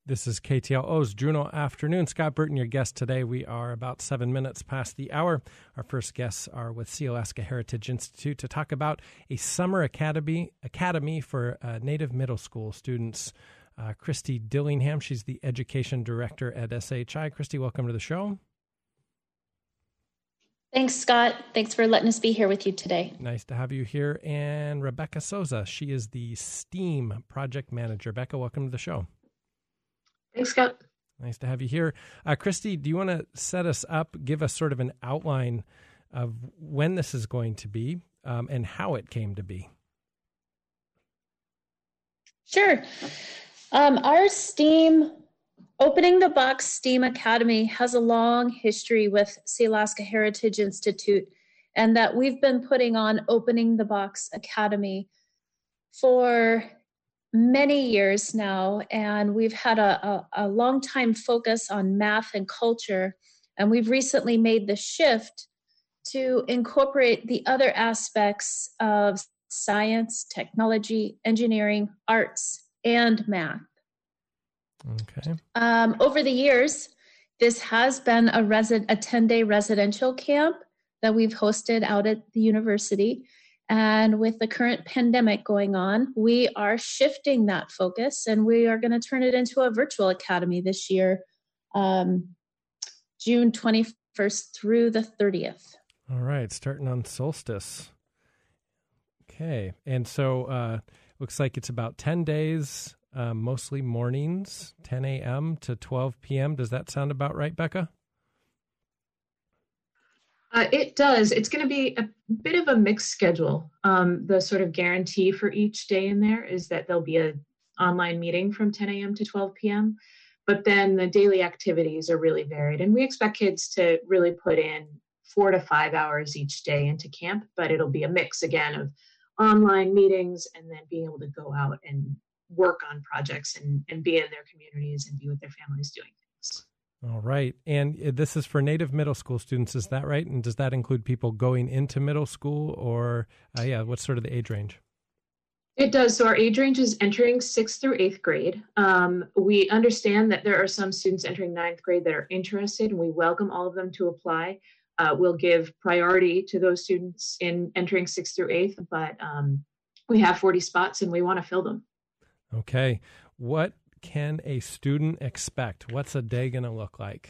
This is KTLO's Juneau Afternoon. Scott Burton, your guest today. We are about 7 minutes past the hour. Our first guests are with Sealaska Heritage Institute to talk about a summer academy for Native middle school students. Christy Dillingham, she's the education director at SHI. Christy, welcome to the show. Thanks, Scott. Thanks for letting us be here with you today. Nice to have you here. And Rebecca Souza, she is the STEAM project manager. Rebecca, welcome to the show. Thanks, Scott. Nice to have you here. Christy, do you want to set us up, give us sort of an outline of when this is going to be and how it came to be? Sure. Our STEAM, Opening the Box STEAM Academy has a long history with Sealaska Heritage Institute, and that we've been putting on Opening the Box Academy for many years now, and we've had a long time focus on math and culture, and we've recently made the shift to incorporate the other aspects of science, technology, engineering, arts, and math. Okay. Over the years, this has been a 10-day residential camp that we've hosted out at the university. And with the current pandemic going on, we are shifting that focus, and we are going to turn it into a virtual academy this year, June 21st through the 30th. All right, starting on solstice. Okay, and so looks like it's about 10 days, mostly mornings, 10 a.m. to 12 p.m. Does that sound about right, Becca? It does. It's going to be a bit of a mixed schedule. The sort of guarantee for each day in there is that there'll be an online meeting from 10 a.m. to 12 p.m. But then the daily activities are really varied. And we expect kids to really put in 4 to 5 hours each day into camp. But it'll be a mix, again, of online meetings and then being able to go out and work on projects and be in their communities and be with their families doing things. All right. And this is for Native middle school students, is that right? And does that include people going into middle school or, what's sort of the age range? It does. So our age range is entering 6th through 8th grade. We understand that there are some students entering 9th grade that are interested, and we welcome all of them to apply. We'll give priority to those students in entering 6th through 8th, but we have 40 spots and we want to fill them. Okay. What can a student expect? What's a day going to look like?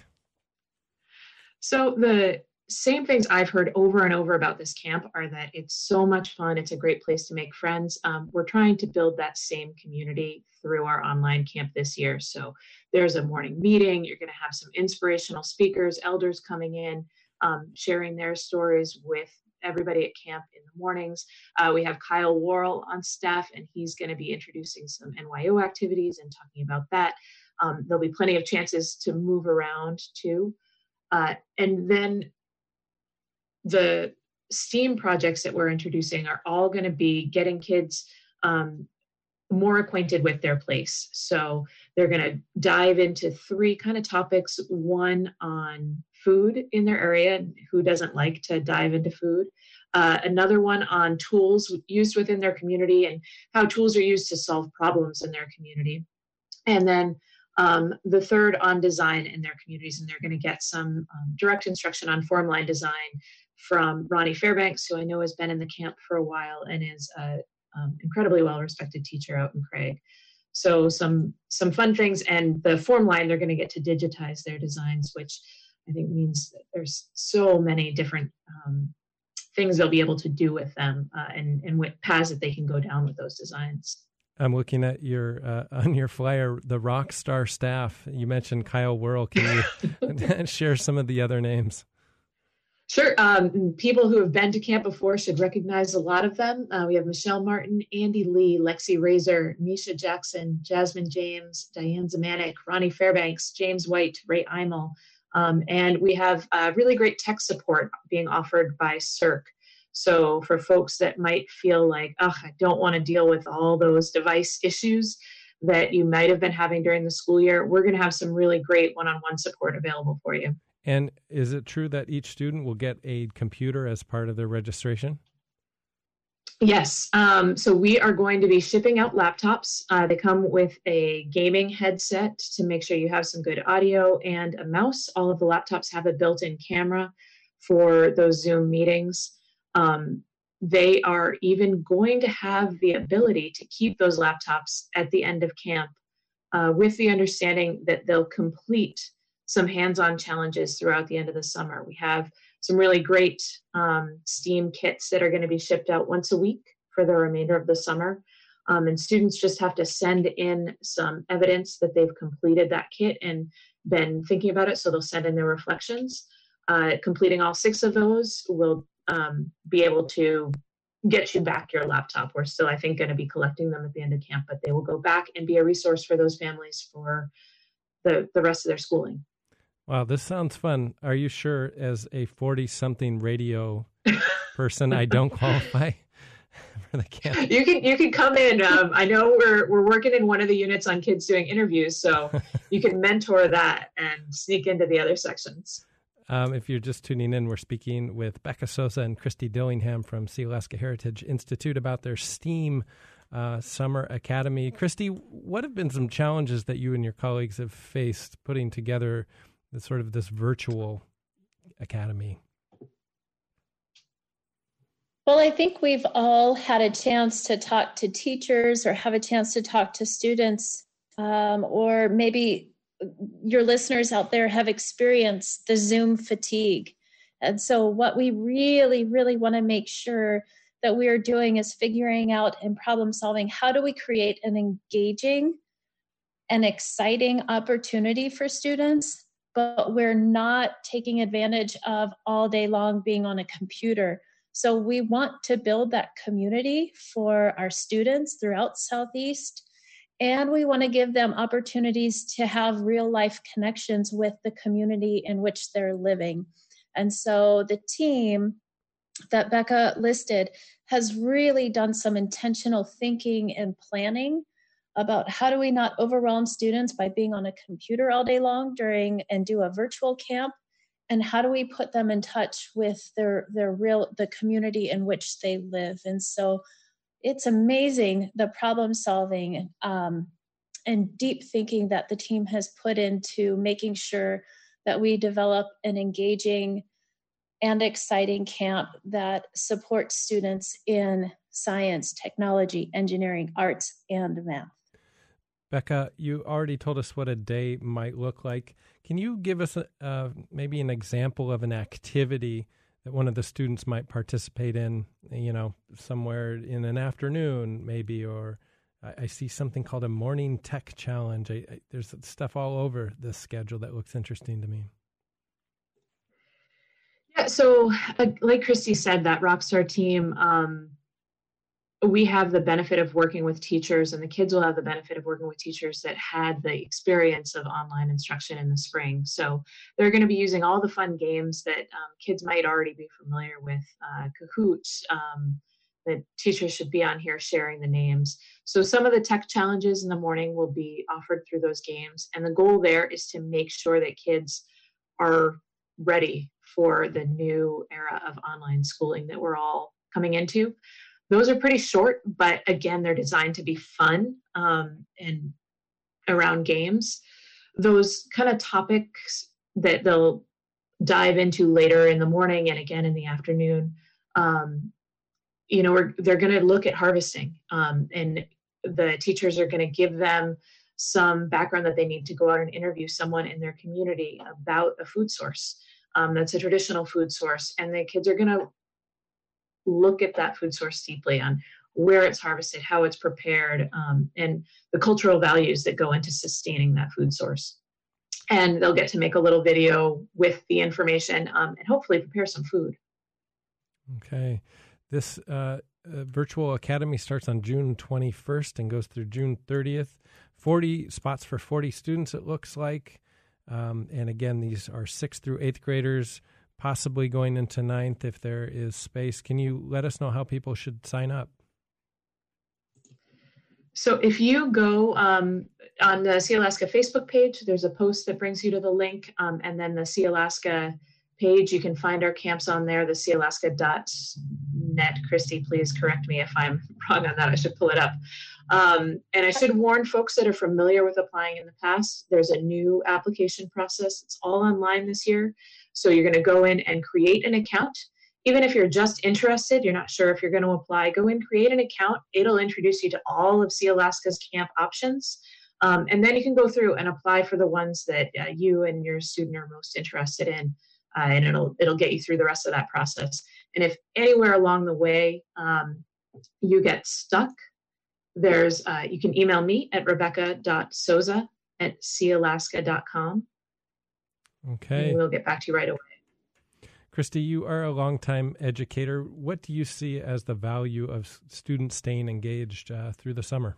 So the same things I've heard over and over about this camp are that it's so much fun. It's a great place to make friends. We're trying to build that same community through our online camp this year. So there's a morning meeting. You're going to have some inspirational speakers, elders coming in, sharing their stories with everybody at camp in the mornings. We have Kyle Worrell on staff, and he's going to be introducing some NYO activities and talking about that. There'll be plenty of chances to move around too. And then the STEAM projects that we're introducing are all going to be getting kids more acquainted with their place. So they're going to dive into 3 kind of topics, one on food in their area, who doesn't like to dive into food, another one on tools used within their community and how tools are used to solve problems in their community, and then the third on design in their communities. And they're going to get some direct instruction on form line design from Ronnie Fairbanks, who I know has been in the camp for a while and is a incredibly well-respected teacher out in Craig. So some fun things, and the form line, they're going to get to digitize their designs, which I think means that there's so many different things they'll be able to do with them and what paths that they can go down with those designs. I'm looking at your on your flyer, the rock star staff. You mentioned Kyle Worrell. Can you share some of the other names? Sure. People who have been to camp before should recognize a lot of them. We have Michelle Martin, Andy Lee, Lexi Razor, Misha Jackson, Jasmine James, Diane Zamanek, Ronnie Fairbanks, James White, Ray Eimel. And we have really great tech support being offered by CERC. So for folks that might feel like, I don't want to deal with all those device issues that you might have been having during the school year, we're going to have some really great one-on-one support available for you. And is it true that each student will get a computer as part of their registration? Yes. So we are going to be shipping out laptops. They come with a gaming headset to make sure you have some good audio and a mouse. All of the laptops have a built-in camera for those Zoom meetings. They are even going to have the ability to keep those laptops at the end of camp with the understanding that they'll complete some hands-on challenges throughout the end of the summer. We have some really great STEAM kits that are going to be shipped out once a week for the remainder of the summer. And students just have to send in some evidence that they've completed that kit and been thinking about it. So they'll send in their reflections. Completing all 6 of those will be able to get you back your laptop. We're still, I think, going to be collecting them at the end of camp, but they will go back and be a resource for those families for the rest of their schooling. Wow, this sounds fun. Are you sure, as a 40-something radio person, I don't qualify for the camp? You can come in. I know we're working in one of the units on kids doing interviews, so you can mentor that and sneak into the other sections. If you're just tuning in, we're speaking with Becca Sosa and Christy Dillingham from Sealaska Heritage Institute about their STEAM Summer Academy. Christy, what have been some challenges that you and your colleagues have faced putting together this virtual academy? Well, I think we've all had a chance to talk to teachers or have a chance to talk to students, or maybe your listeners out there have experienced the Zoom fatigue. And so what we really, really want to make sure that we are doing is figuring out and problem solving, how do we create an engaging and exciting opportunity for students, but we're not taking advantage of all day long being on a computer. So we want to build that community for our students throughout Southeast, and we want to give them opportunities to have real life connections with the community in which they're living. And so the team that Becca listed has really done some intentional thinking and planning about how do we not overwhelm students by being on a computer all day long and do a virtual camp, and how do we put them in touch with the community in which they live. And so it's amazing the problem solving and deep thinking that the team has put into making sure that we develop an engaging and exciting camp that supports students in science, technology, engineering, arts, and math. Becca, you already told us what a day might look like. Can you give us maybe an example of an activity that one of the students might participate in, somewhere in an afternoon maybe, or I see something called a morning tech challenge. There's stuff all over this schedule that looks interesting to me. Yeah, so like Christy said, that Rockstar team, we have the benefit of working with teachers, and the kids will have the benefit of working with teachers that had the experience of online instruction in the spring. So they're going to be using all the fun games that kids might already be familiar with, Kahoot, the teachers should be on here sharing the names. So some of the tech challenges in the morning will be offered through those games. And the goal there is to make sure that kids are ready for the new era of online schooling that we're all coming into. Those are pretty short, but again, they're designed to be fun and around games. Those kind of topics that they'll dive into later in the morning and again in the afternoon, they're going to look at harvesting, and the teachers are going to give them some background that they need to go out and interview someone in their community about a food source that's a traditional food source, and the kids are going to look at that food source deeply on where it's harvested, how it's prepared, and the cultural values that go into sustaining that food source. And they'll get to make a little video with the information and hopefully prepare some food. Okay. This virtual academy starts on June 21st and goes through June 30th. 40 spots for 40 students, it looks like. And again, these are 6th through 8th graders, possibly going into 9th if there is space. Can you let us know how people should sign up? So if you go on the Sealaska Facebook page, there's a post that brings you to the link, and then the Sealaska page. You can find our camps on there, the sealaska.net. Christy, please correct me if I'm wrong on that. I should pull it up. And I should warn folks that are familiar with applying in the past, there's a new application process. It's all online this year. So you're going to go in and create an account. Even if you're just interested, you're not sure if you're going to apply, go in, create an account. It'll introduce you to all of Sealaska's camp options. And then you can go through and apply for the ones that you and your student are most interested in. And it'll get you through the rest of that process. And if anywhere along the way you get stuck, there's you can email me at rebecca.souza@sealaska.com. Okay. And we'll get back to you right away. Christy, you are a longtime educator. What do you see as the value of students staying engaged through the summer?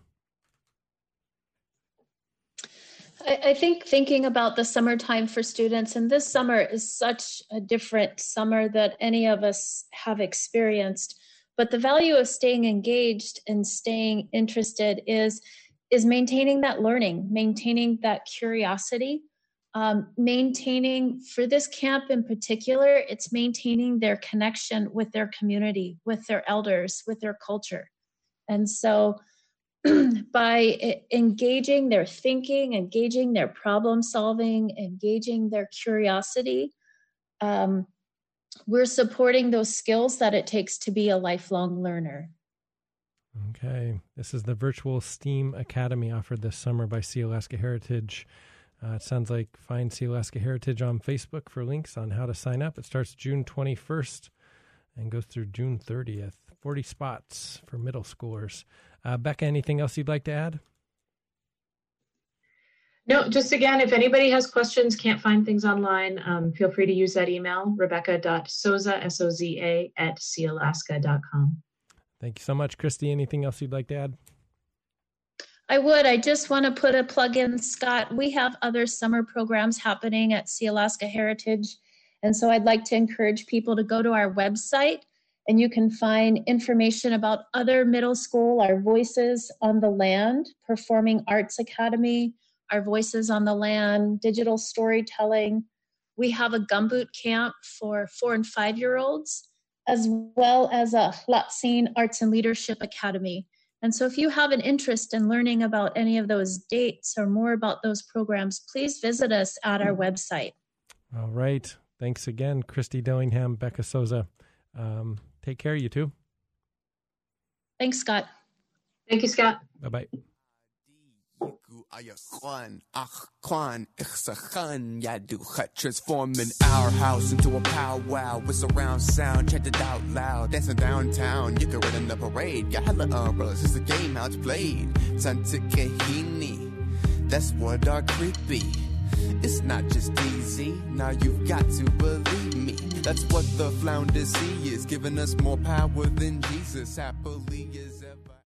I think thinking about the summertime for students, and this summer is such a different summer that any of us have experienced, but the value of staying engaged and staying interested is maintaining that learning, maintaining that curiosity, maintaining, for this camp in particular, it's maintaining their connection with their community, with their elders, with their culture. And so by engaging their thinking, engaging their problem solving, engaging their curiosity, we're supporting those skills that it takes to be a lifelong learner. Okay. This is the virtual STEAM Academy offered this summer by Sealaska Heritage. It sounds like find Sealaska Heritage on Facebook for links on how to sign up. It starts June 21st and goes through June 30th. 40 spots for middle schoolers. Becca, anything else you'd like to add? No, just again, if anybody has questions, can't find things online, feel free to use that email, rebecca.souza, S-O-Z-A, @sealaska.com. Thank you so much. Christy, anything else you'd like to add? I just want to put a plug in, Scott. We have other summer programs happening at Sealaska Heritage. And so I'd like to encourage people to go to our website, and you can find information about other middle school, our Voices on the Land, Performing Arts Academy, our Voices on the Land, digital storytelling. We have a gumboot camp for 4 and 5-year-olds, as well as a Hlutseen Arts and Leadership Academy. And so if you have an interest in learning about any of those dates or more about those programs, please visit us at our website. All right. Thanks again, Christy Dillingham, Becca Souza. Take care, you two. Thanks, Scott. Thank you, Scott. Bye-bye. Transforming our house into a powwow with surround sound, chant it out loud, dancing downtown. You can run in the parade, got hella umbrellas, it's a game how it's played. Santa Kahini, that's what our creek be. It's not just easy, now you've got to believe me. That's what the Flounder Sea is, giving us more power than Jesus, happily as ever.